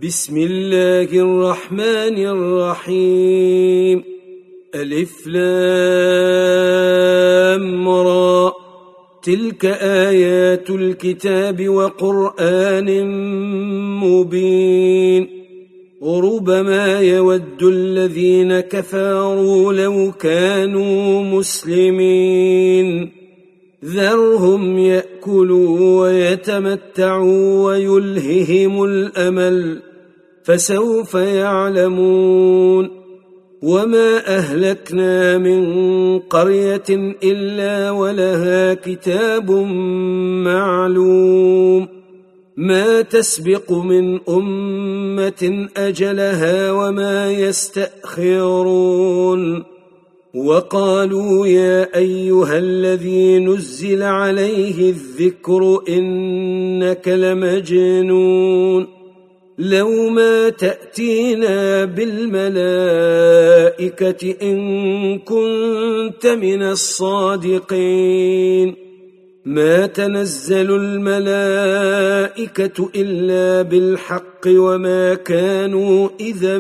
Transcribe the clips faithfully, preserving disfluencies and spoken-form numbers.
بسم الله الرحمن الرحيم. ألف لام را، تلك آيات الكتاب وقرآن مبين. ربما يود الذين كفروا لو كانوا مسلمين، ذرهم يأكلوا ويتمتعوا ويلههم الأمل، فسوف يعلمون. وما أهلكنا من قرية إلا ولها كتاب معلوم، ما تسبق من أمة أجلها وما يستأخرون. وقالوا يا أيها الذي نزل عليه الذكر إنك لمجنون، لو ما تأتينا بالملائكة إن كنت من الصادقين. ما تنزل الملائكة إلا بالحق وما كانوا إذا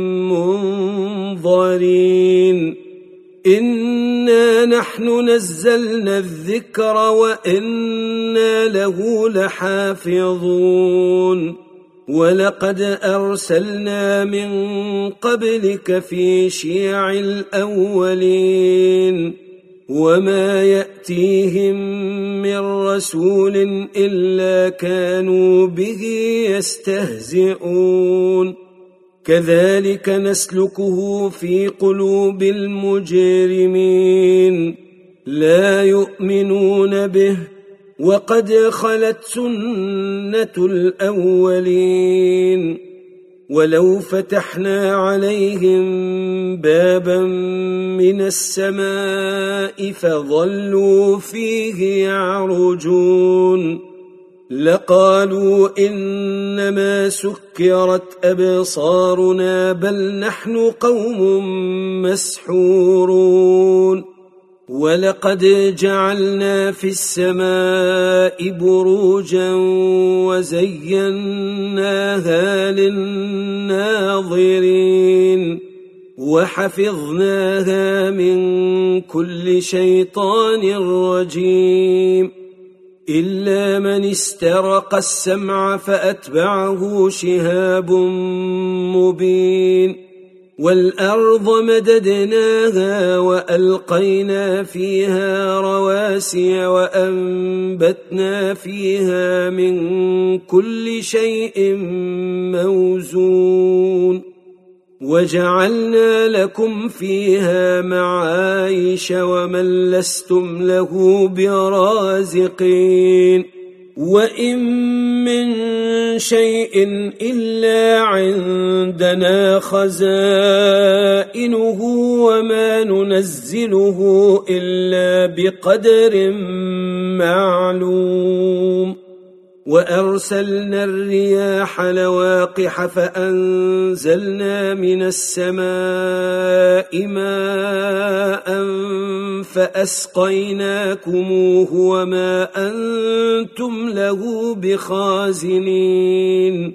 منظرين. إنا نحن نزلنا الذكر وإنا له لحافظون. ولقد أرسلنا من قبلك في شيع الأولين، وما يأتيهم من رسول إلا كانوا به يستهزئون. كذلك نسلكه في قلوب المجرمين، لا يؤمنون به وقد خلت سنة الأولين. ولو فتحنا عليهم بابا من السماء فظلوا فيه يعرجون، لقالوا إنما سكرت أبصارنا بل نحن قوم مسحورون. ولقد جعلنا في السماء بروجا وزيناها للناظرين، وحفظناها من كل شيطان رجيم، إلا من استرق السمع فأتبعه شهاب مبين. والأرض مددناها وألقينا فيها رواسي وأنبتنا فيها من كل شيء موزون، وجعلنا لكم فيها معايش ومن لستم له برازقين. وإن من شيء إلا عندنا خزائنه وما ننزله إلا بقدر معلوم. وأرسلنا الرياح لواقح فأنزلنا من السماء ماء فأسقيناكموه وما أنتم له بخازنين.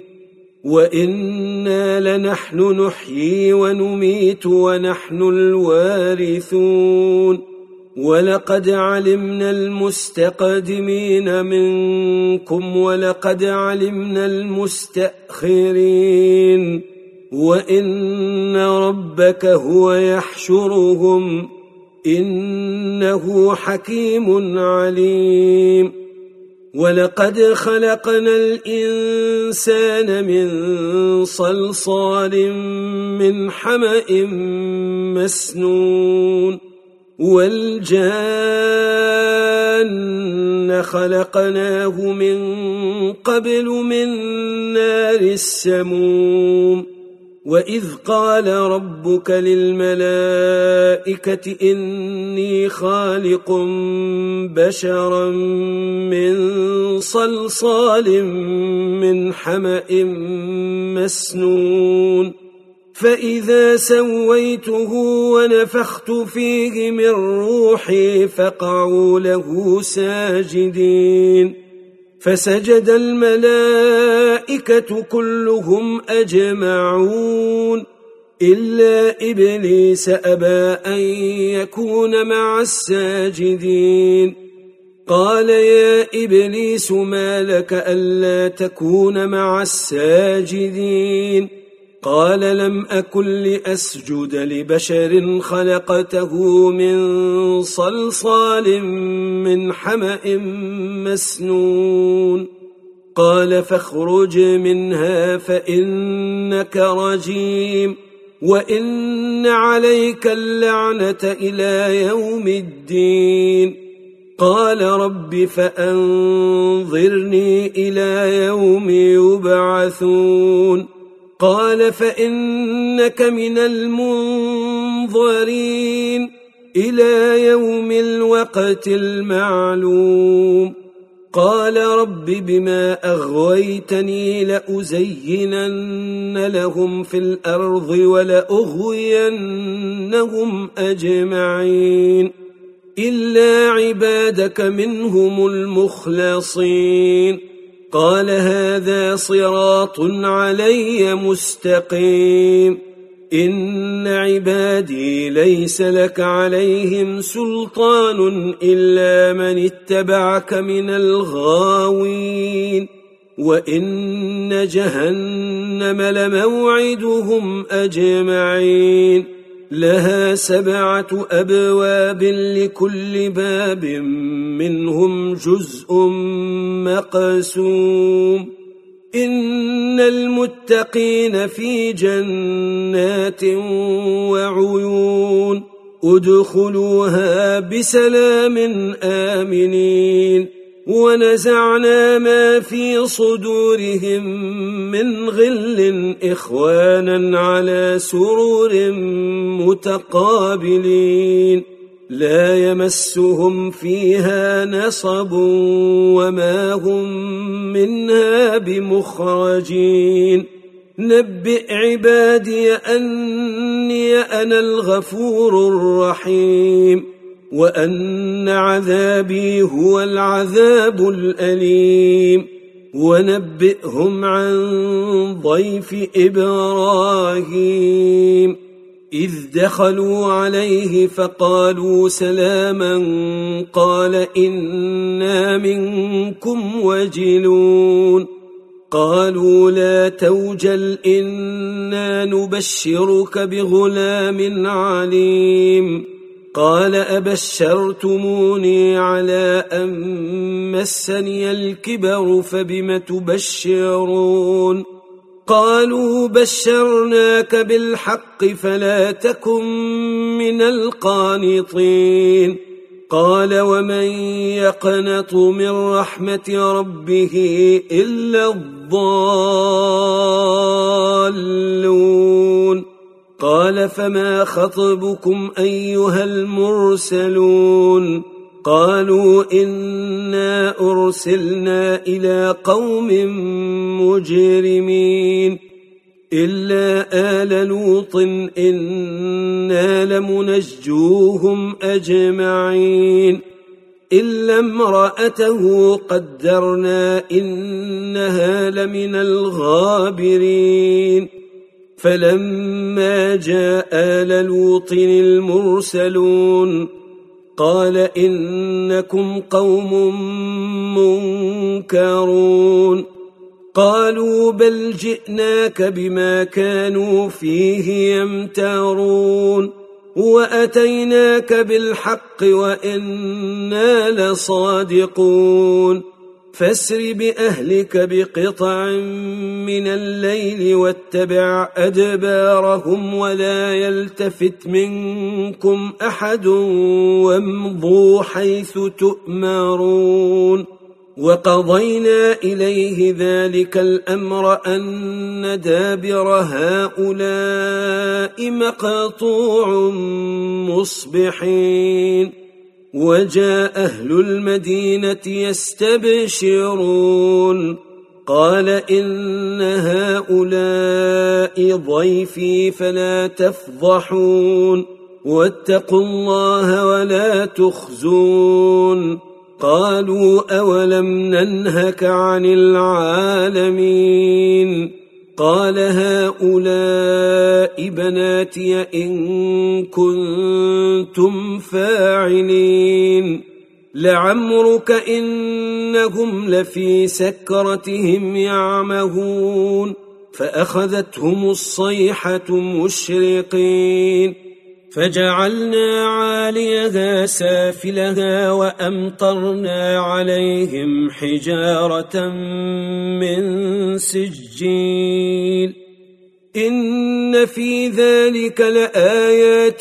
وإنا لنحن نحيي ونميت ونحن الوارثون. ولقد علمنا المستقدمين منكم ولقد علمنا المستأخرين، وإن ربك هو يحشرهم إنه حكيم عليم. ولقد خلقنا الإنسان من صلصال من حمأ مسنون، والجان خلقناه من قبل من نار السموم. وإذ قال ربك للملائكة إني خالق بشرا من صلصال من حمأ مسنون، فإذا سويته ونفخت فيه من روحي فقعوا له ساجدين. فسجد الملائكة كلهم أجمعون إلا إبليس أبى أن يكون مع الساجدين. قال يا إبليس ما لك ألا تكون مع الساجدين؟ قال لم أكن لأسجد لبشر خلقته من صلصال من حمأ مسنون. قال فاخرج منها فإنك رجيم وإن عليك اللعنة إلى يوم الدين. قال رب فأنظرني إلى يوم يبعثون. قال فإنك من المنظرين إلى يوم الوقت المعلوم. قال رب بما أغويتني لأزينن لهم في الأرض ولأغوينهم أجمعين إلا عبادك منهم المخلصين. قال هذا صراط علي مستقيم. إن عبادي ليس لك عليهم سلطان إلا من اتبعك من الغاوين. وإن جهنم لموعدهم أجمعين لها سبعة أبواب لكل باب منهم جزء مقسوم. إن المتقين في جنات وعيون ادخلوها بسلام آمنين. ونزعنا ما في صدورهم من غل إخوانا على سرور متقابلين لا يمسهم فيها نصب وما هم منها بمخرجين. نبئ عبادي أني أنا الغفور الرحيم وأن عذابي هو العذاب الأليم. ونبئهم عن ضيف إبراهيم إذ دخلوا عليه فقالوا سلاما قال إنا منكم وجلون. قالوا لا توجل إنا نبشرك بغلام عليم. قال أبشرتموني على أن مسني الكبر فبم تبشرون؟ قالوا بشرناك بالحق فلا تكن من القانطين. قال ومن يقنط من رحمة ربه إلا الضالون. قال فما خطبكم أيها المرسلون؟ قالوا إنا أرسلنا إلى قوم مجرمين إلا آل لوط إنا لمنجوهم أجمعين إلا امرأته قدرنا إنها لمن الغابرين. فلما جاء آل لوط المرسلون قال إنكم قوم منكرون. قالوا بل جئناك بما كانوا فيه يمترون وأتيناك بالحق وإنا لصادقون. فاسر بأهلك بقطع من الليل واتبع أدبارهم ولا يلتفت منكم أحد وامضوا حيث تؤمرون. وقضينا إليه ذلك الأمر أن دابر هؤلاء مقطوع مصبحين. وجاء أهل المدينة يستبشرون قال إن هؤلاء ضيفي فلا تفضحون واتقوا الله ولا تخزون. قالوا أولم ننهك عن العالمين قال هؤلاء بناتي إن كنتم فاعلين لعمرك إنهم لفي سكرتهم يعمهون فأخذتهم الصيحة مشرقين فجعلنا عاليها سافلها وأمطرنا عليهم حجارة من سجيل إن في ذلك لآيات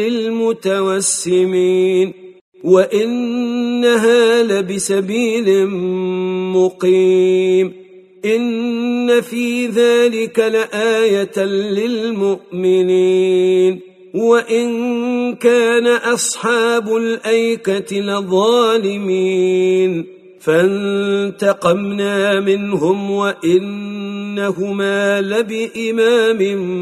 للمتوسمين وإنها لبسبيل مقيم إن في ذلك لآية للمؤمنين وإن كان أصحاب الأيكة لظالمين فانتقمنا منهم وإنهما لبإمام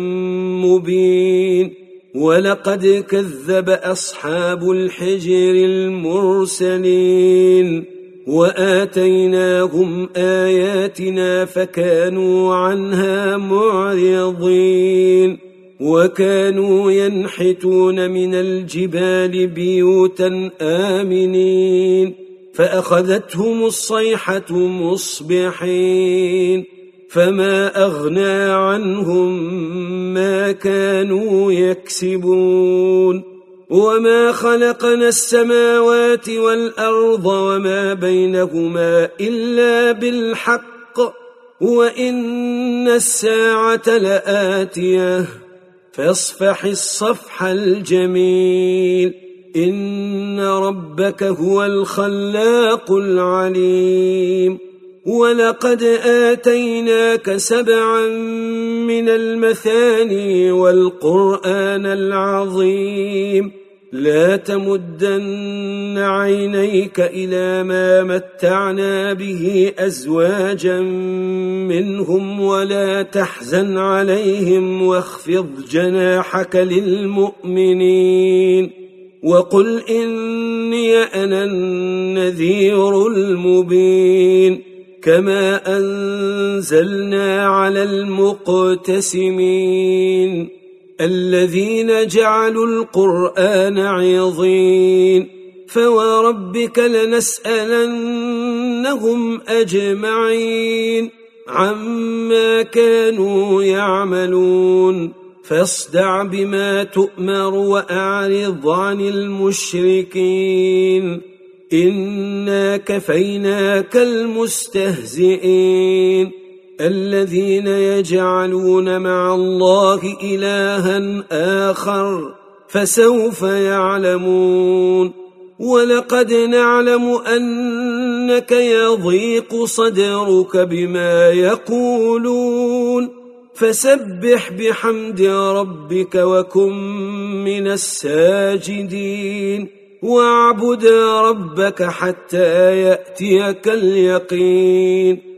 مبين ولقد كذب أصحاب الحجر المرسلين وآتيناهم آياتنا فكانوا عنها معرضين وكانوا ينحتون من الجبال بيوتا آمنين فأخذتهم الصيحة مصبحين فما أغنى عنهم ما كانوا يكسبون وما خلقنا السماوات والأرض وما بينهما إلا بالحق وإن الساعة لآتية فاصفح الصفح الجميل إن ربك هو الخلاق العليم ولقد آتيناك سبعا من المثاني والقرآن العظيم لا تمدن عينيك إلى ما متعنا به أزواجا منهم ولا تحزن عليهم واخفض جناحك للمؤمنين وقل إني أنا النذير المبين كما أنزلنا على المقتسمين الذين جعلوا القرآن عظيم فوربك لنسألنهم أجمعين عما كانوا يعملون فاصدع بما تؤمر وأعرض عن المشركين إنا كفيناك المستهزئين الذين يجعلون مع الله إلها آخر فسوف يعلمون ولقد نعلم أنك يضيق صدرك بما يقولون فسبح بحمد ربك وكن من الساجدين واعبد ربك حتى يأتيك اليقين